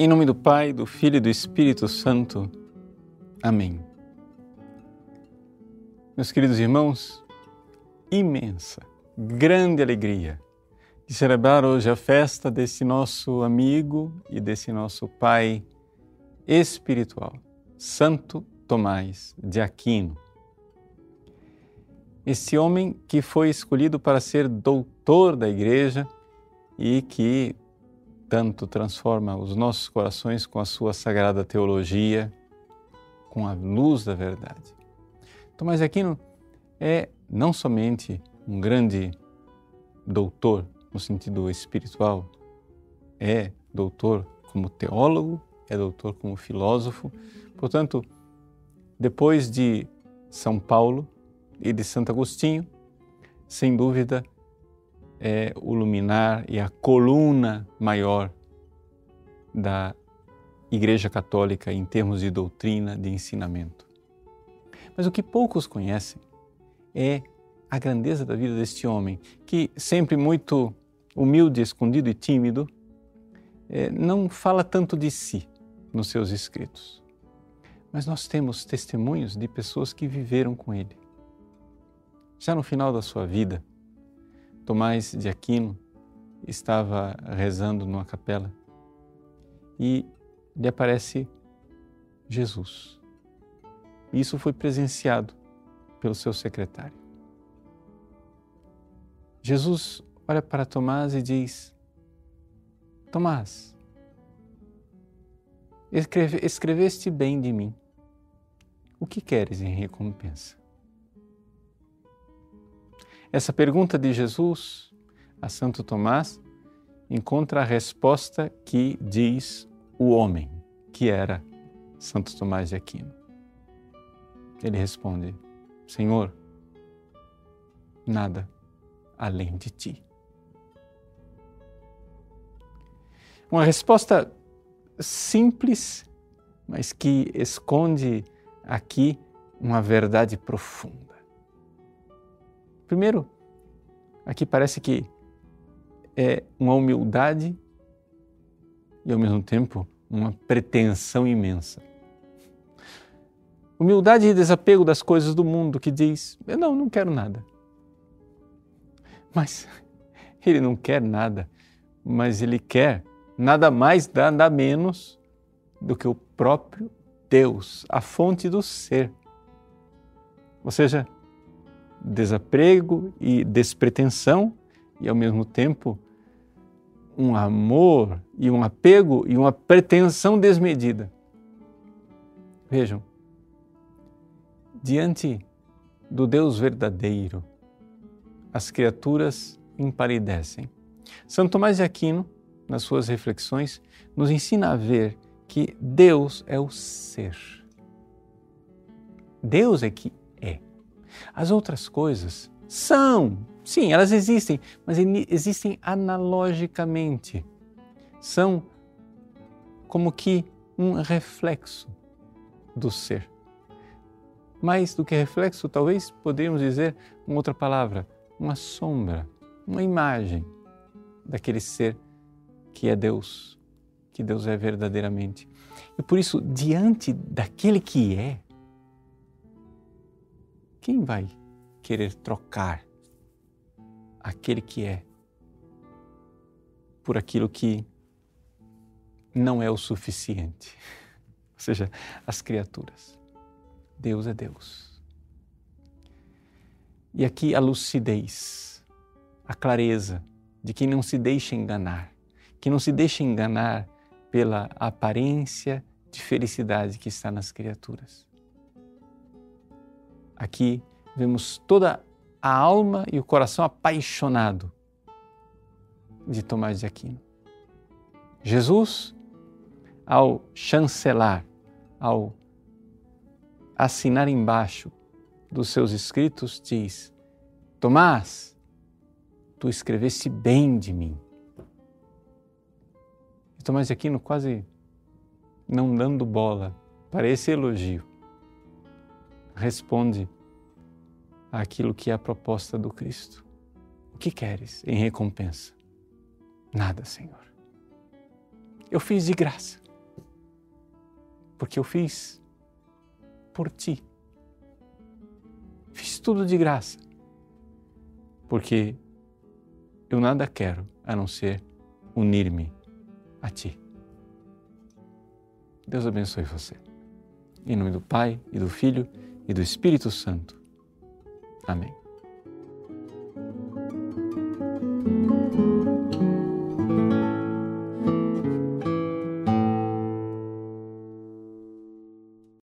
Em nome do Pai, do Filho e do Espírito Santo. Amém. Meus queridos irmãos, imensa, grande alegria de celebrar hoje a festa desse nosso amigo e desse nosso Pai espiritual, Santo Tomás de Aquino. Esse homem que foi escolhido para ser doutor da Igreja e que tanto transforma os nossos corações com a sua sagrada teologia, com a luz da verdade. Tomás de Aquino é não somente um grande doutor no sentido espiritual, é doutor como teólogo, é doutor como filósofo. Portanto, depois de São Paulo e de Santo Agostinho, sem dúvida, é o luminar e a coluna maior da Igreja Católica em termos de doutrina, de ensinamento. Mas o que poucos conhecem é a grandeza da vida deste homem, que sempre muito humilde, escondido e tímido, não fala tanto de si nos seus escritos. Mas nós temos testemunhos de pessoas que viveram com ele. Já no final da sua vida, Tomás de Aquino estava rezando numa capela e lhe aparece Jesus. Isso foi presenciado pelo seu secretário. Jesus olha para Tomás e diz: Tomás, escreveste bem de mim. O que queres em recompensa? Essa pergunta de Jesus a Santo Tomás encontra a resposta que diz o homem, que era Santo Tomás de Aquino. Ele responde: Senhor, nada além de ti. Uma resposta simples, mas que esconde aqui uma verdade profunda. Primeiro, aqui parece que é uma humildade e, ao mesmo tempo, uma pretensão imensa. Humildade e desapego das coisas do mundo, que diz: eu não quero nada. Mas ele não quer nada, mas ele quer nada mais, nada menos do que o próprio Deus, a fonte do ser. Ou seja, desapego e despretensão e, ao mesmo tempo, um amor e um apego e uma pretensão desmedida. Vejam, diante do Deus verdadeiro, as criaturas empalidecem. Santo Tomás de Aquino, nas suas reflexões, nos ensina a ver que Deus é o ser. Deus é que é. As outras coisas são, sim, elas existem, mas existem analogicamente. São como que um reflexo do ser. Mais do que reflexo, talvez poderíamos dizer uma outra palavra, uma sombra, uma imagem daquele ser que é Deus, que Deus é verdadeiramente. E por isso, diante daquele que é, quem vai querer trocar aquele que é por aquilo que não é o suficiente? Ou seja, as criaturas. Deus é Deus. E aqui a lucidez, a clareza de quem não se deixa enganar, que não se deixa enganar pela aparência de felicidade que está nas criaturas. Aqui vemos toda a alma e o coração apaixonado de Tomás de Aquino. Jesus, ao chancelar, ao assinar embaixo dos seus escritos, diz: Tomás, tu escreveste bem de mim. E Tomás de Aquino, quase não dando bola para esse elogio, responde àquilo que é a proposta do Cristo. O que queres em recompensa? Nada, Senhor. Eu fiz de graça. porque eu fiz por ti. Fiz tudo de graça, porque eu nada quero a não ser unir-me a ti. Deus abençoe você. Em nome do Pai, e do Filho, e do Espírito Santo. Amém.